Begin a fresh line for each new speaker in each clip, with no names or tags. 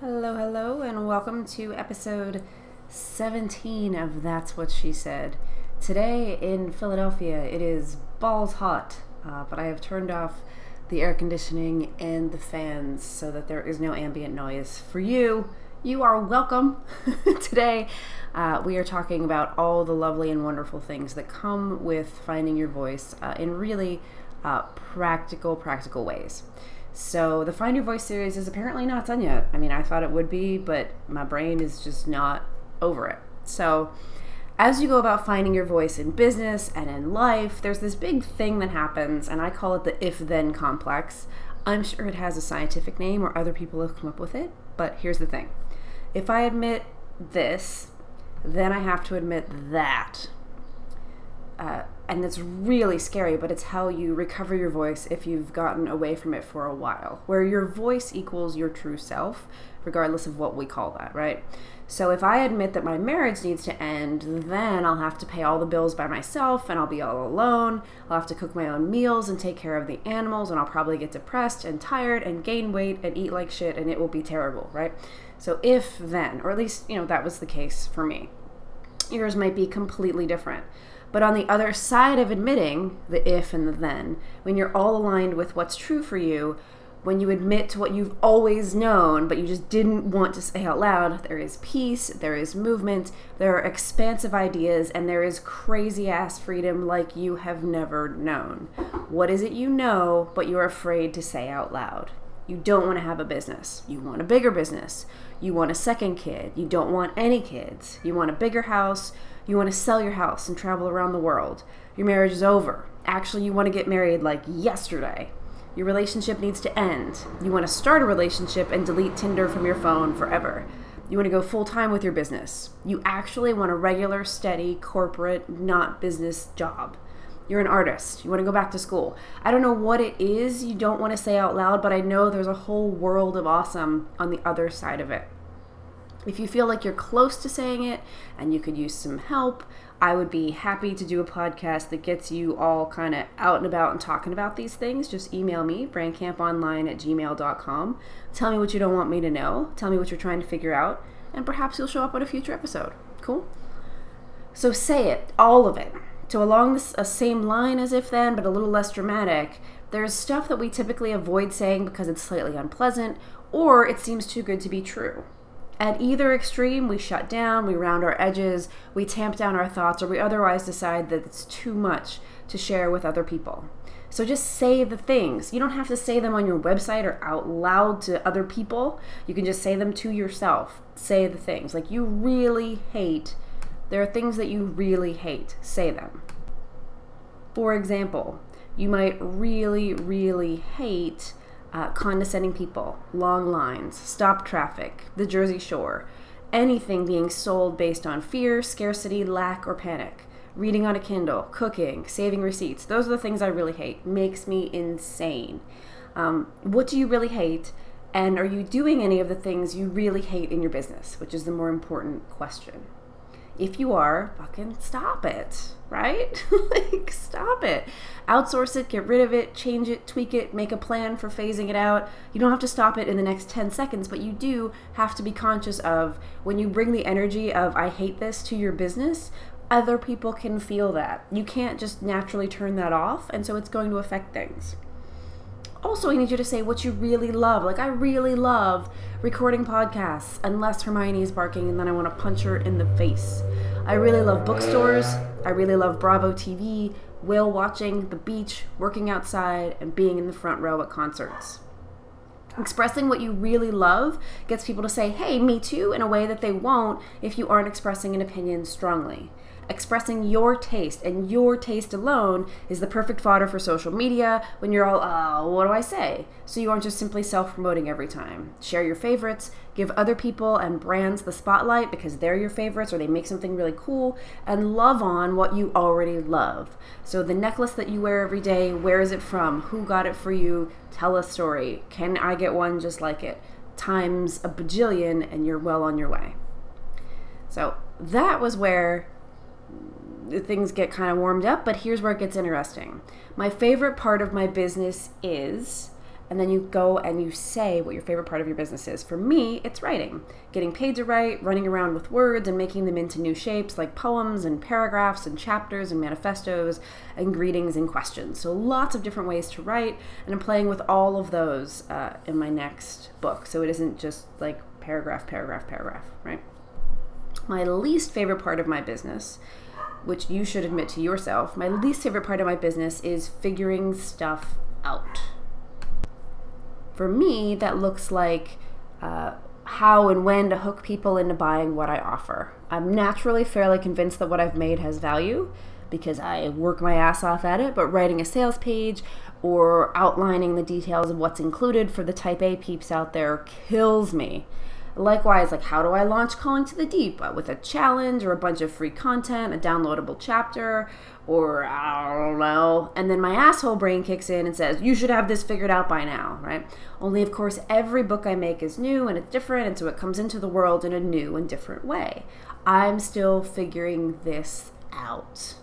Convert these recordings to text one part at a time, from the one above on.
Hello, and welcome to episode 17 of That's What She Said. Today in Philadelphia, it is balls hot, but I have turned off the air conditioning and the fans so that there is no ambient noise. For you are welcome. Today, we are talking about all the lovely and wonderful things that come with finding your voice in really practical ways. So the Find Your Voice series is apparently not done yet. I mean, I thought it would be, but my brain is just not over it. So as you go about finding your voice in business and in life, there's this big thing that happens, and I call it the if-then complex. I'm sure it has a scientific name or other people have come up with it, but here's the thing. If I admit this, then I have to admit that. And it's really scary, but it's how you recover your voice if you've gotten away from it for a while, where your voice equals your true self, regardless of what we call that, right? So if I admit that my marriage needs to end, then I'll have to pay all the bills by myself and I'll be all alone. I'll have to cook my own meals and take care of the animals, and I'll probably get depressed and tired and gain weight and eat like shit, and it will be terrible, right? So if then, or at least, that was the case for me. Yours might be completely different. But on the other side of admitting the if and the then, when you're all aligned with what's true for you, when you admit to what you've always known, but you just didn't want to say out loud, there is peace, there is movement, there are expansive ideas, and there is crazy-ass freedom like you have never known. What is it you know, but you're afraid to say out loud? You don't want to have a business. You want a bigger business. You want a second kid. You don't want any kids. You want a bigger house. You want to sell your house and travel around the world. Your marriage is over. Actually, you want to get married like yesterday. Your relationship needs to end. You want to start a relationship and delete Tinder from your phone forever. You want to go full-time with your business. You actually want a regular, steady, corporate, not business job. You're an artist. You want to go back to school. I don't know what it is you don't want to say out loud, but I know there's a whole world of awesome on the other side of it. If you feel like you're close to saying it and you could use some help, I would be happy to do a podcast that gets you all kind of out and about and talking about these things. Just email me, brandcamponline@gmail.com. Tell me what you don't want me to know. Tell me what you're trying to figure out, and perhaps you'll show up on a future episode. Cool? So say it, all of it. So along this same line as if then, but a little less dramatic, there's stuff that we typically avoid saying because it's slightly unpleasant, or it seems too good to be true. At either extreme, we shut down, we round our edges, we tamp down our thoughts, or we otherwise decide that it's too much to share with other people. So just say the things. You don't have to say them on your website or out loud to other people. You can just say them to yourself. Say the things. Like you really hate. There are things that you really hate. Say them. For example, you might really hate condescending people, long lines, stop traffic, the Jersey Shore, anything being sold based on fear, scarcity, lack, or panic, reading on a Kindle, cooking, saving receipts. Those are the things I really hate. Makes me insane. What do you really hate? And are you doing any of the things you really hate in your business, which is the more important question. If you are, fucking stop it, right? Stop it. Outsource it, get rid of it, change it, tweak it, make a plan for phasing it out. You don't have to stop it in the next 10 seconds, but you do have to be conscious of when you bring the energy of I hate this to your business, other people can feel that. You can't just naturally turn that off, and so it's going to affect things. Also, I need you to say what you really love. Like, I really love recording podcasts, unless Hermione is barking and then I want to punch her in the face. I really love bookstores. I really love Bravo TV, whale watching, the beach, working outside, and being in the front row at concerts. Expressing what you really love gets people to say, hey, me too, in a way that they won't if you aren't expressing an opinion strongly. Expressing your taste, and your taste alone, is the perfect fodder for social media when you're all, what do I say? So you aren't just simply self-promoting every time. Share your favorites, give other people and brands the spotlight because they're your favorites or they make something really cool, and love on what you already love. So the necklace that you wear every day, where is it from? Who got it for you? Tell a story. Can I get one just like it? Times a bajillion, and you're well on your way. So that was where things get kind of warmed up, but here's where it gets interesting. My favorite part of my business is, and then you go and you say what your favorite part of your business is. For me, it's writing. Getting paid to write, running around with words and making them into new shapes like poems and paragraphs and chapters and manifestos and greetings and questions. So lots of different ways to write, and I'm playing with all of those in my next book. So it isn't just like paragraph, right? My least favorite part of my business, which you should admit to yourself, my least favorite part of my business is figuring stuff out. For me, that looks like how and when to hook people into buying what I offer. I'm naturally fairly convinced that what I've made has value because I work my ass off at it, but writing a sales page or outlining the details of what's included for the type A peeps out there kills me. Likewise, like how do I launch Calling to the Deep with a challenge or a bunch of free content, a downloadable chapter, or I don't know. And then my asshole brain kicks in and says, you should have this figured out by now, right? Only, of course, every book I make is new and it's different, and so it comes into the world in a new and different way. I'm still figuring this out.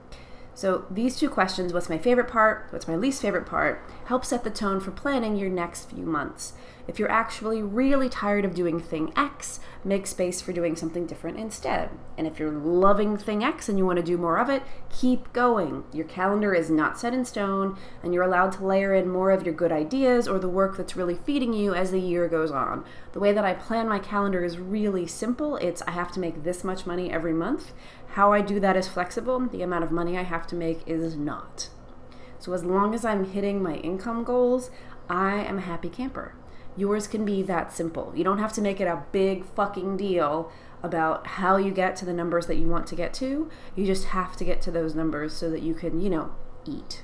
So these two questions, what's my favorite part, what's my least favorite part, help set the tone for planning your next few months. If you're actually really tired of doing thing X, make space for doing something different instead. And if you're loving thing X and you want to do more of it, keep going. Your calendar is not set in stone, and you're allowed to layer in more of your good ideas or the work that's really feeding you as the year goes on. The way that I plan my calendar is really simple. It's I have to make this much money every month. How I do that is flexible. The amount of money I have to make is not. So as long as I'm hitting my income goals, I am a happy camper. Yours can be that simple. You don't have to make it a big fucking deal about how you get to the numbers that you want to get to. You just have to get to those numbers so that you can, eat.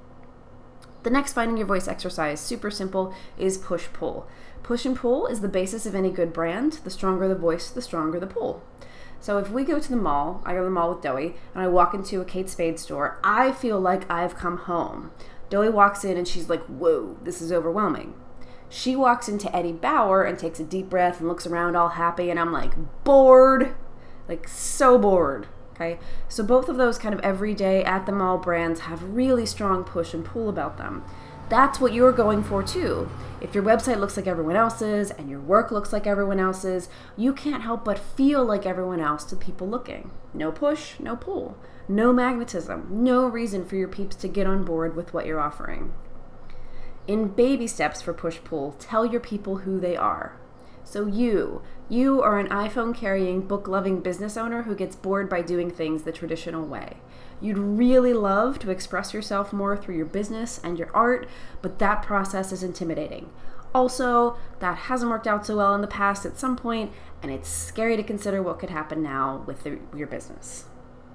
The next finding your voice exercise, super simple, is push-pull. Push and pull is the basis of any good brand. The stronger the voice, the stronger the pull. So if we go to the mall, I go to the mall with Doey, and I walk into a Kate Spade store, I feel like I've come home. Doey walks in and she's like, whoa, this is overwhelming. She walks into Eddie Bauer and takes a deep breath and looks around all happy, and I'm like, bored, like so bored, okay? So both of those kind of everyday at the mall brands have really strong push and pull about them. That's what you're going for too. If your website looks like everyone else's and your work looks like everyone else's, you can't help but feel like everyone else to people looking. No push, no pull, no magnetism, no reason for your peeps to get on board with what you're offering. In baby steps for push-pull, tell your people who they are. So you are an iPhone-carrying, book-loving business owner who gets bored by doing things the traditional way. You'd really love to express yourself more through your business and your art, but that process is intimidating. Also, that hasn't worked out so well in the past at some point, and it's scary to consider what could happen now with your business.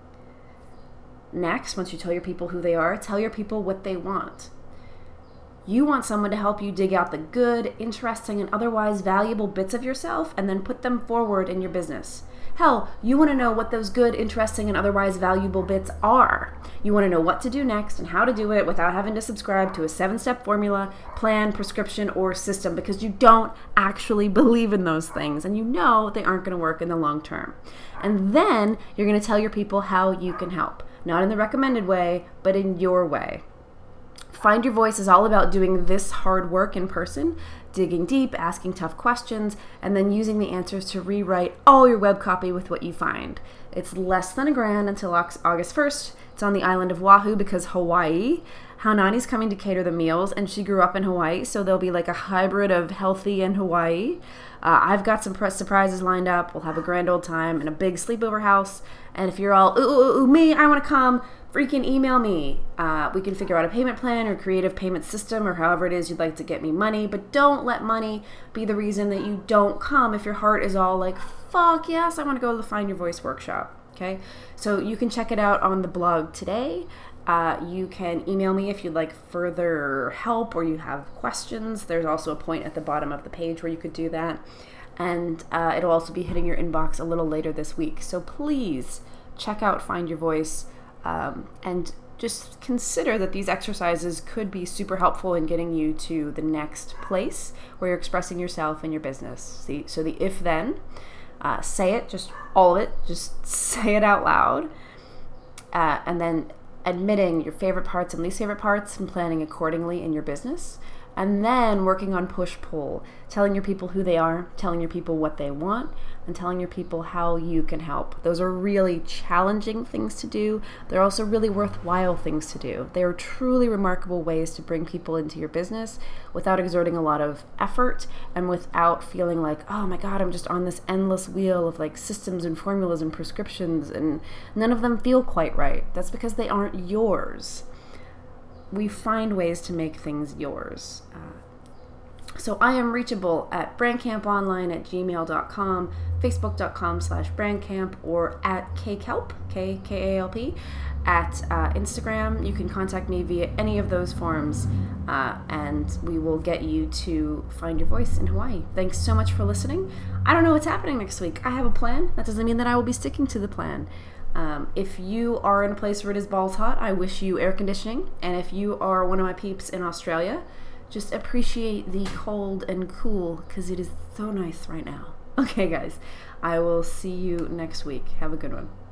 Next, once you tell your people who they are, tell your people what they want. You want someone to help you dig out the good, interesting, and otherwise valuable bits of yourself and then put them forward in your business. Hell, you want to know what those good, interesting, and otherwise valuable bits are. You want to know what to do next and how to do it without having to subscribe to a 7-step formula, plan, prescription, or system because you don't actually believe in those things and you know they aren't going to work in the long term. And then you're going to tell your people how you can help. Not in the recommended way, but in your way. Find Your Voice is all about doing this hard work in person, digging deep, asking tough questions, and then using the answers to rewrite all your web copy with what you find. It's less than $1,000 until August 1st. It's on the island of Oahu because Hawaii. Haunani's coming to cater the meals, and she grew up in Hawaii, so there'll be like a hybrid of healthy and Hawaii. I've got some surprises lined up. We'll have a grand old time in a big sleepover house. And if you're all, ooh, me, I want to come, freaking email me. We can figure out a payment plan or creative payment system or however it is you'd like to get me money. But don't let money be the reason that you don't come if your heart is all like, fuck yes, I want to go to the Find Your Voice workshop. Okay, so you can check it out on the blog today. You can email me if you'd like further help or you have questions. There's also a point at the bottom of the page where you could do that. And it'll also be hitting your inbox a little later this week. So please check out Find Your Voice and just consider that these exercises could be super helpful in getting you to the next place where you're expressing yourself and your business. So the if-then, say it, just all of it, just say it out loud. And then admitting your favorite parts and least favorite parts and planning accordingly in your business. And then working on push-pull, telling your people who they are, telling your people what they want, and telling your people how you can help. Those are really challenging things to do. They're also really worthwhile things to do. They are truly remarkable ways to bring people into your business without exerting a lot of effort and without feeling like, oh my God, I'm just on this endless wheel of like systems and formulas and prescriptions, and none of them feel quite right. That's because they aren't yours. We find ways to make things yours. So I am reachable at brandcamponline@gmail.com, facebook.com/brandcamp, or at kkalp, K-K-A-L-P, at Instagram. You can contact me via any of those forms, and we will get you to find your voice in Hawaii. Thanks so much for listening. I don't know what's happening next week. I have a plan. That doesn't mean that I will be sticking to the plan. If you are in a place where it is balls hot, I wish you air conditioning. And if you are one of my peeps in Australia, just appreciate the cold and cool, because it is so nice right now. Okay, guys, I will see you next week. Have a good one.